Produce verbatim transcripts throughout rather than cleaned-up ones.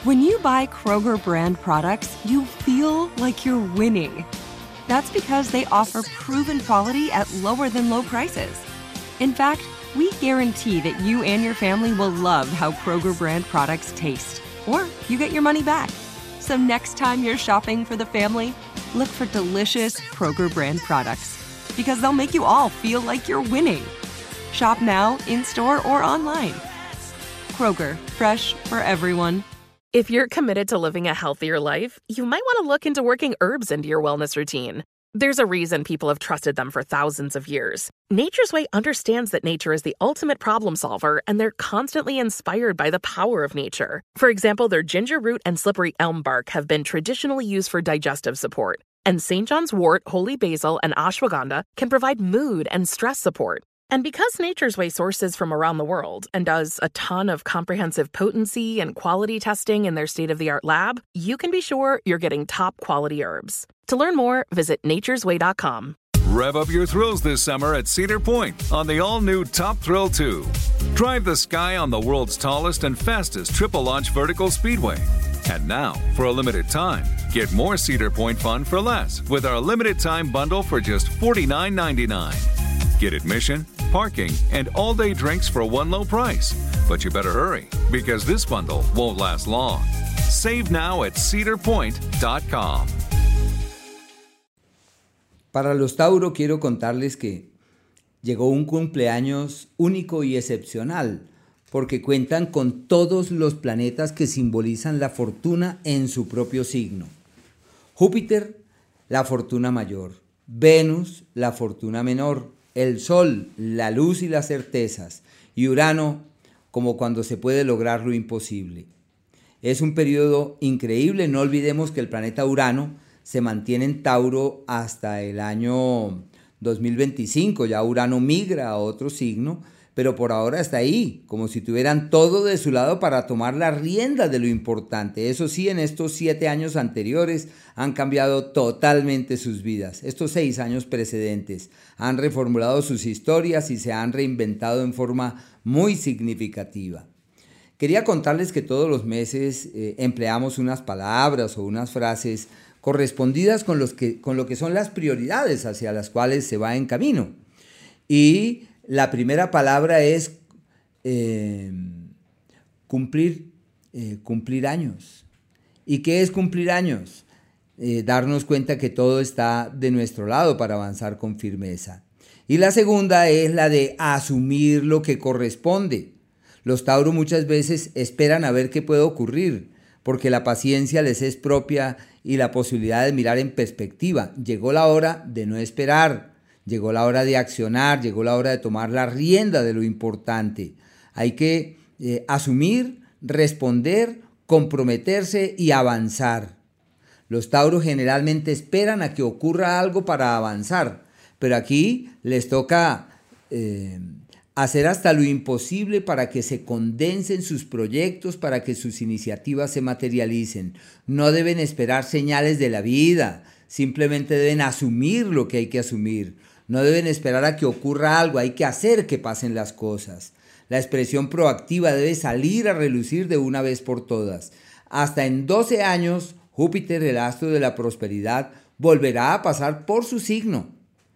When you buy Kroger brand products, you feel like you're winning. That's because they offer proven quality at lower than low prices. In fact, we guarantee that you and your family will love how Kroger brand products taste, or you get your money back. So next time you're shopping for the family, look for delicious Kroger brand products, because they'll make you all feel like you're winning. Shop now, in-store, or online. Kroger, fresh for everyone. If you're committed to living a healthier life, you might want to look into working herbs into your wellness routine. There's a reason people have trusted them for thousands of years. Nature's Way understands that nature is the ultimate problem solver, and they're constantly inspired by the power of nature. For example, their ginger root and slippery elm bark have been traditionally used for digestive support, and Saint John's wort, holy basil, and ashwagandha can provide mood and stress support. And because Nature's Way sources from around the world and does a ton of comprehensive potency and quality testing in their state-of-the-art lab, you can be sure you're getting top-quality herbs. To learn more, visit natures way dot com. Rev up your thrills this summer at Cedar Point on the all-new Top Thrill two. Drive the sky on the world's tallest and fastest triple-launch vertical speedway. And now, for a limited time, get more Cedar Point fun for less with our limited-time bundle for just forty-nine ninety-nine. Get admission, parking, and all-day drinks for one low price. But you better hurry, because this bundle won't last long. Save now at cedar point dot com. Para los Tauro quiero contarles que llegó un cumpleaños único y excepcional, porque cuentan con todos los planetas que simbolizan la fortuna en su propio signo. Júpiter, la fortuna mayor. Venus, la fortuna menor. El Sol, la luz y las certezas. Y Urano, como cuando se puede lograr lo imposible. Es un periodo increíble. No olvidemos que el planeta Urano se mantiene en Tauro hasta el año dos mil veinticinco. Ya Urano migra a otro signo, pero por ahora está ahí, como si tuvieran todo de su lado para tomar la rienda de lo importante. Eso sí, en estos siete años anteriores han cambiado totalmente sus vidas. Estos seis años precedentes han reformulado sus historias y se han reinventado en forma muy significativa. Quería contarles que todos los meses eh, empleamos unas palabras o unas frases correspondidas con, los que, con lo que son las prioridades hacia las cuales se va en camino. Y la primera palabra es eh, cumplir, eh, cumplir años. ¿Y qué es cumplir años? Eh, darnos cuenta que todo está de nuestro lado para avanzar con firmeza. Y la segunda es la de asumir lo que corresponde. Los Tauro muchas veces esperan a ver qué puede ocurrir, porque la paciencia les es propia y la posibilidad de mirar en perspectiva. Llegó la hora de no esperar, llegó la hora de accionar, llegó la hora de tomar la rienda de lo importante. Hay que eh, asumir, responder, comprometerse y avanzar. Los Tauros generalmente esperan a que ocurra algo para avanzar, pero aquí les toca eh, hacer hasta lo imposible para que se condensen sus proyectos, para que sus iniciativas se materialicen. No deben esperar señales de la vida, simplemente deben asumir lo que hay que asumir. No deben esperar a que ocurra algo, hay que hacer que pasen las cosas. La expresión proactiva debe salir a relucir de una vez por todas. Hasta en doce años, Júpiter, el astro de la prosperidad, volverá a pasar por su signo.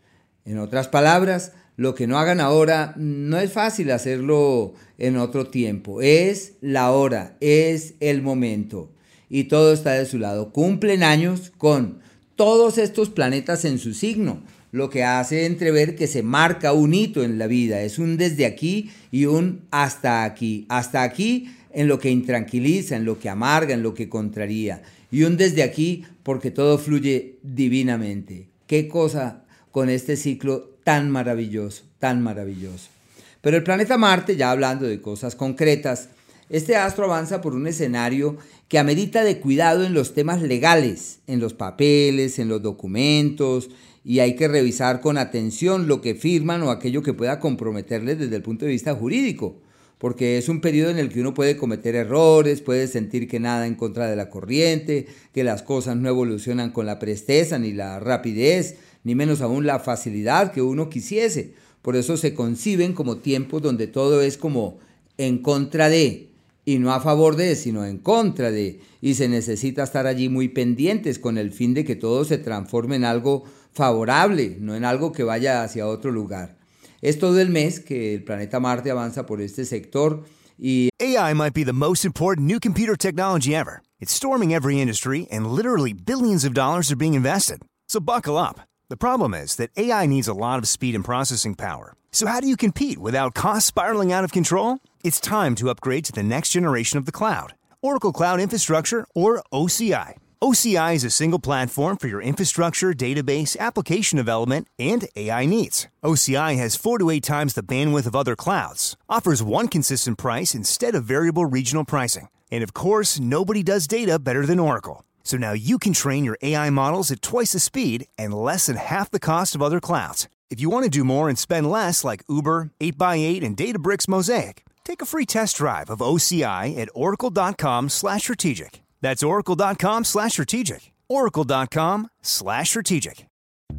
En otras palabras, lo que no hagan ahora no es fácil hacerlo en otro tiempo. Es la hora, es el momento. Y todo está de su lado. Cumplen años con todos estos planetas en su signo, lo que hace entrever que se marca un hito en la vida. Es un desde aquí y un hasta aquí. Hasta aquí en lo que intranquiliza, en lo que amarga, en lo que contraría. Y un desde aquí porque todo fluye divinamente. Qué cosa con este ciclo tan maravilloso, tan maravilloso. Pero el planeta Marte, ya hablando de cosas concretas, este astro avanza por un escenario que amerita de cuidado en los temas legales, en los papeles, en los documentos, y hay que revisar con atención lo que firman o aquello que pueda comprometerles desde el punto de vista jurídico, porque es un periodo en el que uno puede cometer errores, puede sentir que nada en contra de la corriente, que las cosas no evolucionan con la presteza ni la rapidez, ni menos aún la facilidad que uno quisiese. Por eso se conciben como tiempos donde todo es como en contra de, y no a favor de, sino en contra de, y se necesita estar allí muy pendientes con el fin de que todo se transforme en algo favorable, no en algo que vaya hacia otro lugar. Es todo el mes que el planeta Marte avanza por este sector y A I might be the most important new computer technology ever. It's storming every industry and literally billions of dollars are being invested. So buckle up. The problem is that A I needs a lot of speed and processing power. So how do you compete without costs spiraling out of control? It's time to upgrade to the next generation of the cloud. Oracle Cloud Infrastructure, or O C I. O C I is a single platform for your infrastructure, database, application development, and A I needs. O C I has four to eight times the bandwidth of other clouds, offers one consistent price instead of variable regional pricing. And of course, nobody does data better than Oracle. So now you can train your A I models at twice the speed and less than half the cost of other clouds. If you want to do more and spend less like Uber, eight by eight, and Databricks Mosaic, take a free test drive of O C I at oracle.com slash strategic. That's oracle.com slash strategic. oracle.com slash strategic.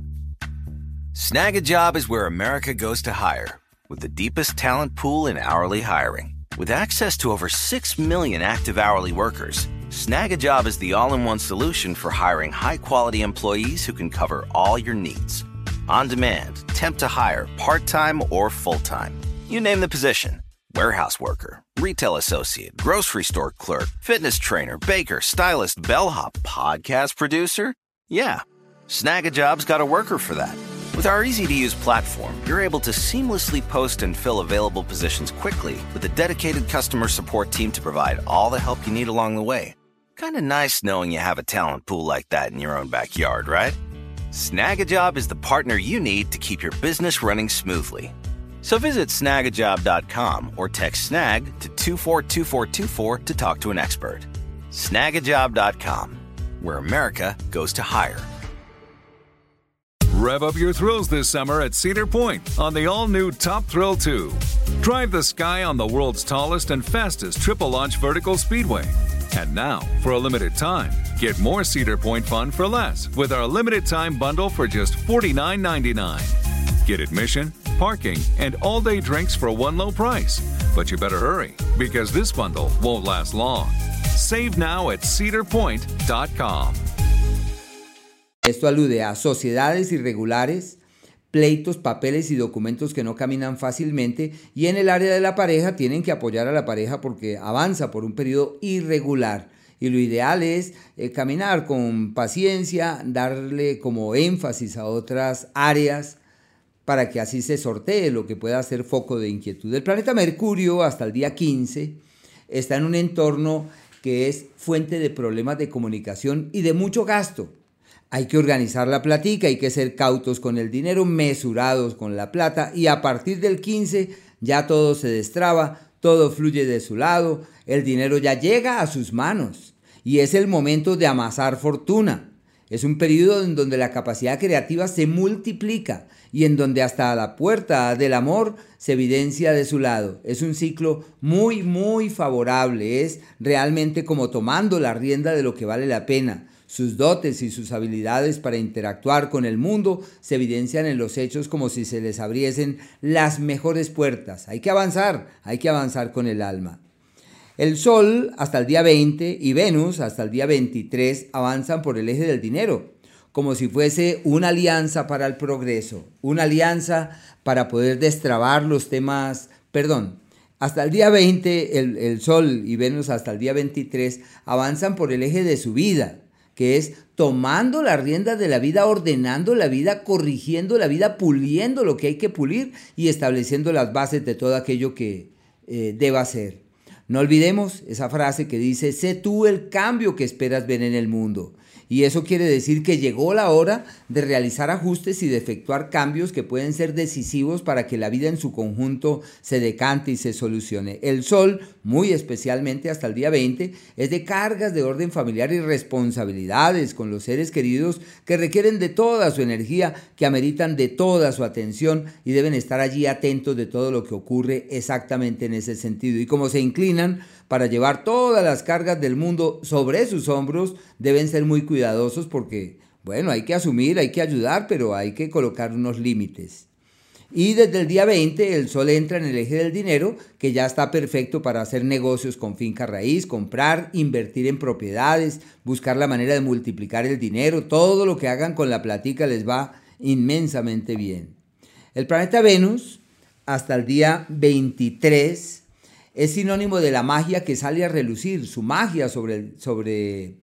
Snag a Job is where America goes to hire, with the deepest talent pool in hourly hiring. With access to over six million active hourly workers, Snag a Job is the all-in-one solution for hiring high-quality employees who can cover all your needs. On demand, temp to hire, part-time or full-time. You name the position. Warehouse worker, retail associate, grocery store clerk, fitness trainer, baker, stylist, bellhop, podcast producer? Yeah, Snag a Job's got a worker for that. With our easy-to-use platform, you're able to seamlessly post and fill available positions quickly with a dedicated customer support team to provide all the help you need along the way. Kinda nice knowing you have a talent pool like that in your own backyard, right? Snag a Job is the partner you need to keep your business running smoothly. So visit snag a job dot com or text SNAG to two four two four two four to talk to an expert. snag a job dot com, where America goes to hire. Rev up your thrills this summer at Cedar Point on the all-new Top Thrill two. Drive the sky on the world's tallest and fastest triple-launch vertical speedway. And now, for a limited time, get more Cedar Point fun for less with our limited-time bundle for just forty-nine ninety-nine. Get admission, parking, and all-day drinks for one low price. But you better hurry, because this bundle won't last long. Save now at cedar point dot com. Esto alude a sociedades irregulares, pleitos, papeles y documentos que no caminan fácilmente, y en el área de la pareja tienen que apoyar a la pareja porque avanza por un periodo irregular. Y lo ideal es eh, caminar con paciencia, darle como énfasis a otras áreas, para que así se sortee lo que pueda ser foco de inquietud. El planeta Mercurio, hasta el día quince, está en un entorno que es fuente de problemas de comunicación y de mucho gasto. Hay que organizar la platica, hay que ser cautos con el dinero, mesurados con la plata, y a partir del quince ya todo se destraba, todo fluye de su lado, el dinero ya llega a sus manos y es el momento de amasar fortuna. Es un periodo en donde la capacidad creativa se multiplica y en donde hasta la puerta del amor se evidencia de su lado. Es un ciclo muy, muy favorable. Es realmente como tomando la rienda de lo que vale la pena. Sus dotes y sus habilidades para interactuar con el mundo se evidencian en los hechos como si se les abriesen las mejores puertas. Hay que avanzar, hay que avanzar con el alma. El Sol hasta el día veinte y Venus hasta el día veintitrés avanzan por el eje del dinero, como si fuese una alianza para el progreso, una alianza para poder destrabar los temas, perdón, hasta el día veinte el, el Sol y Venus hasta el día veintitrés avanzan por el eje de su vida, que es tomando la rienda de la vida, ordenando la vida, corrigiendo la vida, puliendo lo que hay que pulir y estableciendo las bases de todo aquello que eh, deba ser. No olvidemos esa frase que dice, sé tú el cambio que esperas ver en el mundo. Y eso quiere decir que llegó la hora de realizar ajustes y de efectuar cambios que pueden ser decisivos para que la vida en su conjunto se decante y se solucione. El Sol, muy especialmente hasta el día veinte, es de cargas de orden familiar y responsabilidades con los seres queridos que requieren de toda su energía, que ameritan de toda su atención y deben estar allí atentos de todo lo que ocurre exactamente en ese sentido. Y como se inclinan para llevar todas las cargas del mundo sobre sus hombros, deben ser muy cuidadosos porque, bueno, hay que asumir, hay que ayudar, pero hay que colocar unos límites. Y desde el día veinte el Sol entra en el eje del dinero, que ya está perfecto para hacer negocios con finca raíz, comprar, invertir en propiedades, buscar la manera de multiplicar el dinero. Todo lo que hagan con la platica les va inmensamente bien. El planeta Venus, hasta el día veintitrés, es sinónimo de la magia que sale a relucir, su magia sobre... sobre...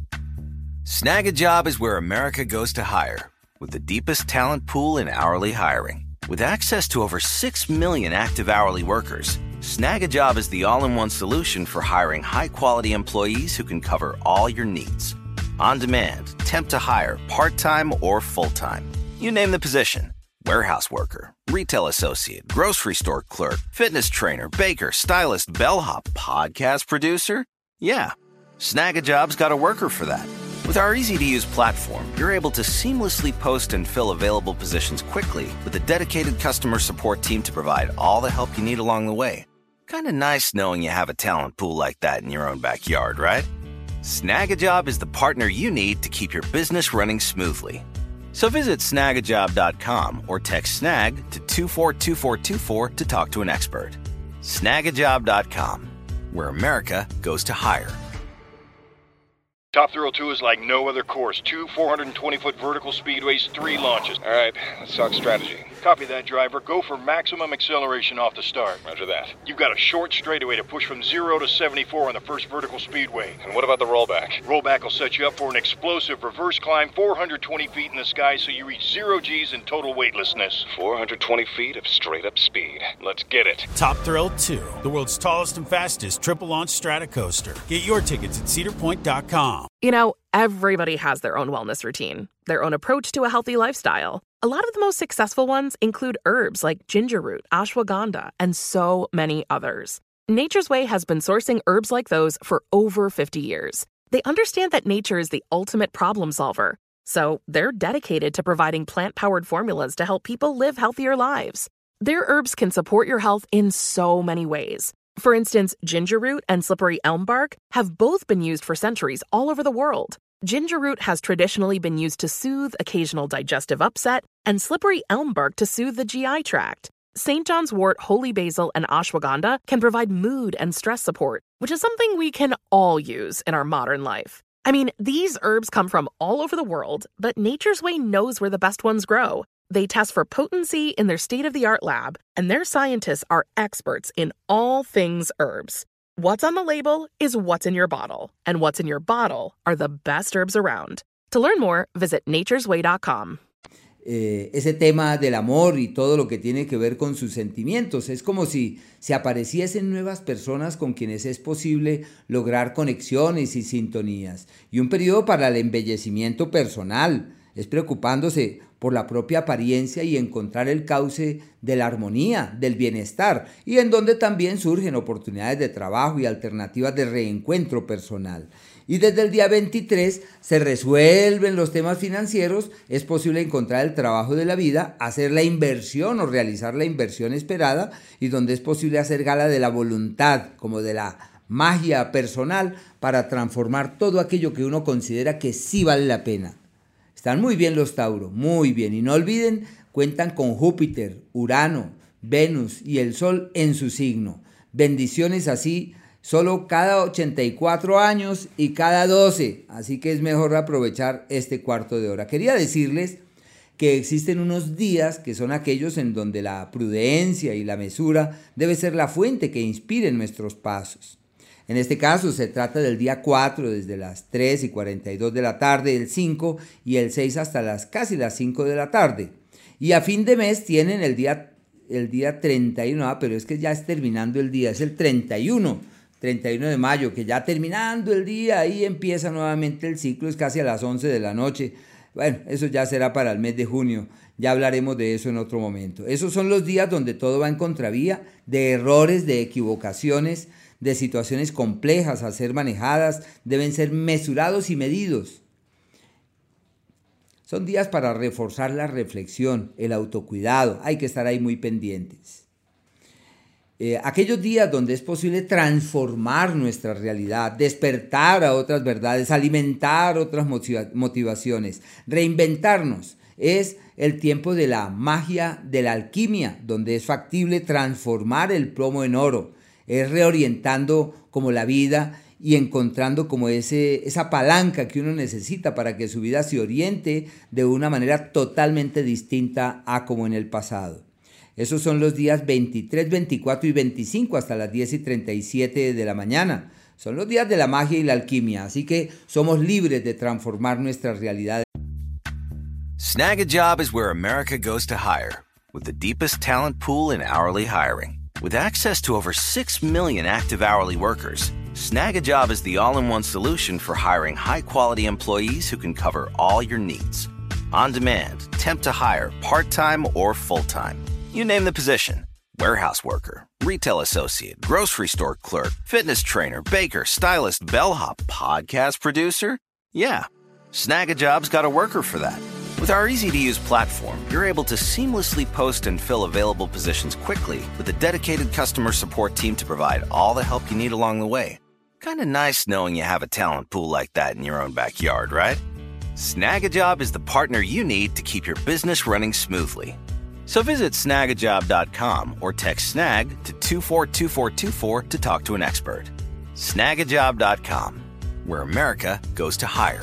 Snag a Job is where America goes to hire, with the deepest talent pool in hourly hiring. With access to over six million active hourly workers, Snag a Job is the all-in-one solution for hiring high-quality employees who can cover all your needs. On demand, temp to hire, part-time or full-time. You name the position. Warehouse worker, retail associate, grocery store clerk, fitness trainer, baker, stylist, bellhop, podcast producer. Yeah, Snag a Job's got a worker for that. With our easy-to-use platform, you're able to seamlessly post and fill available positions quickly with a dedicated customer support team to provide all the help you need along the way. Kinda nice knowing you have a talent pool like that in your own backyard, right? Snag a Job is the partner you need to keep your business running smoothly. So visit snag a job dot com or text SNAG to two four two four two four to talk to an expert. snag a job dot com, where America goes to hire. Top Thrill two is like no other course. Two four hundred twenty foot vertical speedways, three launches. All right, let's talk strategy. Copy that, driver. Go for maximum acceleration off the start. Roger that. You've got a short straightaway to push from zero to seventy-four on the first vertical speedway. And what about the rollback? Rollback will set you up for an explosive reverse climb four hundred twenty feet in the sky so you reach zero G's in total weightlessness. four hundred twenty feet of straight-up speed. Let's get it. Top Thrill two, the world's tallest and fastest triple-launch stratocoaster. Get your tickets at cedar point dot com. You know, everybody has their own wellness routine, their own approach to a healthy lifestyle. A lot of the most successful ones include herbs like ginger root, ashwagandha, and so many others. Nature's Way has been sourcing herbs like those for over fifty years. They understand that nature is the ultimate problem solver, so they're dedicated to providing plant-powered formulas to help people live healthier lives. Their herbs can support your health in so many ways. For instance, ginger root and slippery elm bark have both been used for centuries all over the world. Ginger root has traditionally been used to soothe occasional digestive upset, and slippery elm bark to soothe the G I tract. Saint John's wort, holy basil, and ashwagandha can provide mood and stress support, which is something we can all use in our modern life. I mean, these herbs come from all over the world, but Nature's Way knows where the best ones grow. They test for potency in their state-of-the-art lab, and their scientists are experts in all things herbs. What's on the label is what's in your bottle, and what's in your bottle are the best herbs around. To learn more, visit natures way dot com. Eh, ese tema del amor y todo lo que tiene que ver con sus sentimientos. Es como si se apareciesen nuevas personas con quienes es posible lograr conexiones y sintonías. Y un periodo para el embellecimiento personal. Es preocupándose por la propia apariencia y encontrar el cauce de la armonía, del bienestar, y en donde también surgen oportunidades de trabajo y alternativas de reencuentro personal. Y desde el día veintitrés se resuelven los temas financieros, es posible encontrar el trabajo de la vida, hacer la inversión o realizar la inversión esperada, y donde es posible hacer gala de la voluntad, como de la magia personal, para transformar todo aquello que uno considera que sí vale la pena. Están muy bien los Tauro, muy bien. Y no olviden, cuentan con Júpiter, Urano, Venus y el Sol en su signo. Bendiciones así, solo cada ochenta y cuatro años y cada doce. Así que es mejor aprovechar este cuarto de hora. Quería decirles que existen unos días que son aquellos en donde la prudencia y la mesura debe ser la fuente que inspire nuestros pasos. En este caso se trata del día cuatro, desde las tres y cuarenta y dos de la tarde, el cinco y el seis hasta las casi las cinco de la tarde. Y a fin de mes tienen el día, el día treinta y uno, ah, pero es que ya es terminando el día, es el treinta y uno, treinta y uno de mayo, que ya terminando el día, ahí empieza nuevamente el ciclo, es casi a las once de la noche. Bueno, eso ya será para el mes de junio, ya hablaremos de eso en otro momento. Esos son los días donde todo va en contravía, de errores, de equivocaciones, de situaciones complejas a ser manejadas, deben ser mesurados y medidos. Son días para reforzar la reflexión, el autocuidado, hay que estar ahí muy pendientes. Eh, aquellos días donde es posible transformar nuestra realidad, despertar a otras verdades, alimentar otras motiva- motivaciones, reinventarnos es el tiempo de la magia de la alquimia, donde es factible transformar el plomo en oro. Es reorientando como la vida y encontrando como ese, esa palanca que uno necesita para que su vida se oriente de una manera totalmente distinta a como en el pasado. Esos son los días veintitrés, veinticuatro y veinticinco hasta las diez y treinta y siete de la mañana. Son los días de la magia y la alquimia, así que somos libres de transformar nuestra realidad. Snag a Job is where America goes to hire, with the deepest talent pool in hourly hiring. With access to over six million active hourly workers, Snag a Job is the all-in-one solution for hiring high-quality employees who can cover all your needs. On demand, temp to hire, part-time or full-time. You name the position. Warehouse worker, retail associate, grocery store clerk, fitness trainer, baker, stylist, bellhop, podcast producer. Yeah, Snag a Job's got a worker for that. With our easy-to-use platform, you're able to seamlessly post and fill available positions quickly with a dedicated customer support team to provide all the help you need along the way. Kind of nice knowing you have a talent pool like that in your own backyard, right? Snag a Job is the partner you need to keep your business running smoothly. So visit snag a job dot com or text SNAG to two four two four two four to talk to an expert. snag a job dot com, where America goes to hire.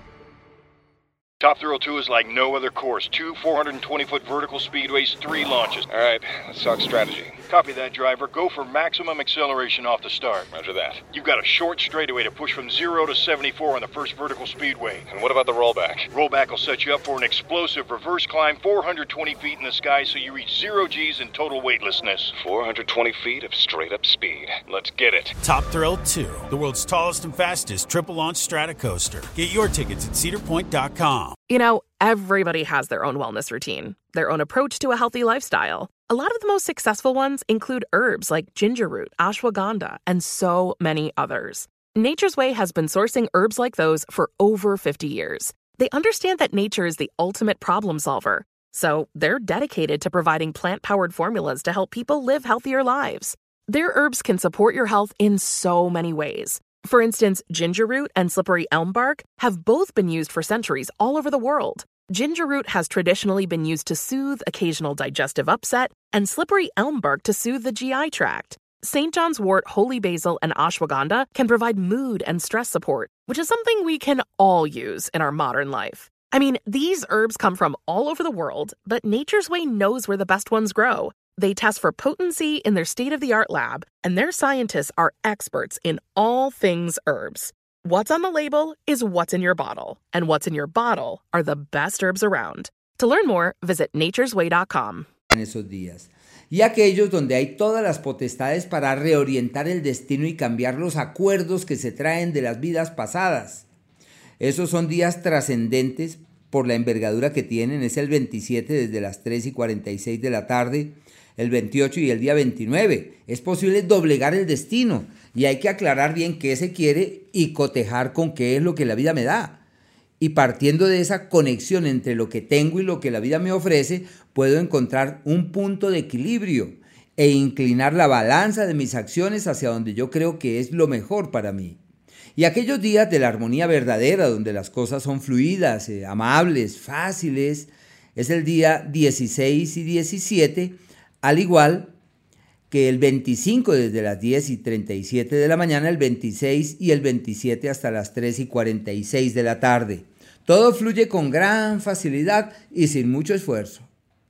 Top Thrill two is like no other course. Two four hundred twenty foot vertical speedways, three launches. All right, let's talk strategy. Copy that, driver. Go for maximum acceleration off the start. Roger that. You've got a short straightaway to push from zero to seventy-four on the first vertical speedway. And what about the rollback? Rollback will set you up for an explosive reverse climb four hundred twenty feet in the sky so you reach zero G's in total weightlessness. four hundred twenty feet of straight-up speed. Let's get it. Top Thrill two, the world's tallest and fastest triple-launch Stratocoaster. Get your tickets at cedar point dot com. You know, everybody has their own wellness routine, their own approach to a healthy lifestyle. A lot of the most successful ones include herbs like ginger root, ashwagandha, and so many others. Nature's Way has been sourcing herbs like those for over fifty years. They understand that nature is the ultimate problem solver, so they're dedicated to providing plant-powered formulas to help people live healthier lives. Their herbs can support your health in so many ways. For instance, ginger root and slippery elm bark have both been used for centuries all over the world. Ginger root has traditionally been used to soothe occasional digestive upset, and slippery elm bark to soothe the G I tract. Saint John's wort, holy basil, and ashwagandha can provide mood and stress support, which is something we can all use in our modern life. I mean, these herbs come from all over the world, but Nature's Way knows where the best ones grow. They test for potency in their state-of-the-art lab, and their scientists are experts in all things herbs. What's on the label is what's in your bottle, and what's in your bottle are the best herbs around. To learn more, visit natures way dot com. En esos días. Y aquellos donde hay todas las potestades para reorientar el destino y cambiar los acuerdos que se traen de las vidas pasadas. Esos son días trascendentes por la envergadura que tienen. Es el veintisiete desde las tres y cuarenta y seis de la tarde, el veintiocho y el día veintinueve. Es posible doblegar el destino y hay que aclarar bien qué se quiere y cotejar con qué es lo que la vida me da. Y partiendo de esa conexión entre lo que tengo y lo que la vida me ofrece, puedo encontrar un punto de equilibrio e inclinar la balanza de mis acciones hacia donde yo creo que es lo mejor para mí. Y aquellos días de la armonía verdadera, donde las cosas son fluidas, eh, amables, fáciles, es el día dieciséis y diecisiete, al igual que el veinticinco desde las diez y treinta y siete de la mañana, el veintiséis y el veintisiete hasta las tres y cuarenta y seis de la tarde. Todo fluye con gran facilidad y sin mucho esfuerzo.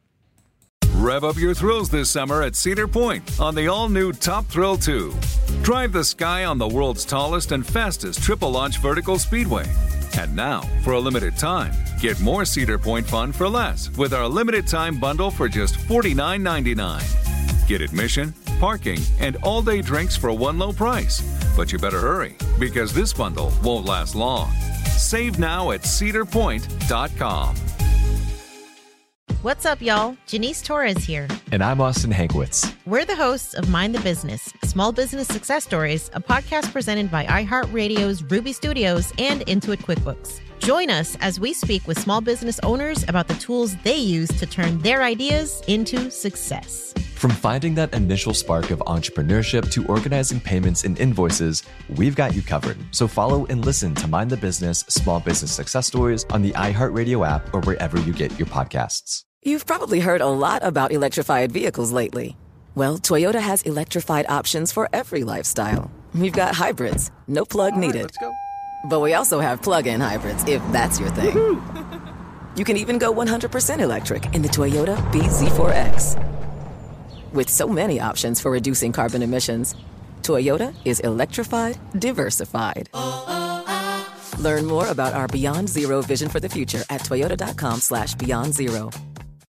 Rev up your thrills this summer at Cedar Point on the all-new Top Thrill two. Drive the sky on the world's tallest and fastest triple-launch vertical speedway. And now, for a limited time, get more Cedar Point fun for less with our limited-time bundle for just forty-nine ninety-nine. Get admission, parking, and all-day drinks for one low price. But you better hurry, because this bundle won't last long. Save now at cedar point dot com. What's up, y'all? Janice Torres here. And I'm Austin Hankwitz. We're the hosts of Mind the Business, Small Business Success Stories, a podcast presented by iHeartRadio's Ruby Studios and Intuit QuickBooks. Join us as we speak with small business owners about the tools they use to turn their ideas into success. From finding that initial spark of entrepreneurship to organizing payments and invoices, we've got you covered. So follow and listen to Mind the Business Small Business Success Stories on the iHeartRadio app or wherever you get your podcasts. You've probably heard a lot about electrified vehicles lately. Well, Toyota has electrified options for every lifestyle. We've got hybrids, no plug needed. Right, let's go. But we also have plug-in hybrids, if that's your thing. Woo-hoo! You can even go one hundred percent electric in the Toyota B Z four X. With so many options for reducing carbon emissions, Toyota is electrified, diversified. Learn more about our Beyond Zero vision for the future at toyota.com slash beyond zero.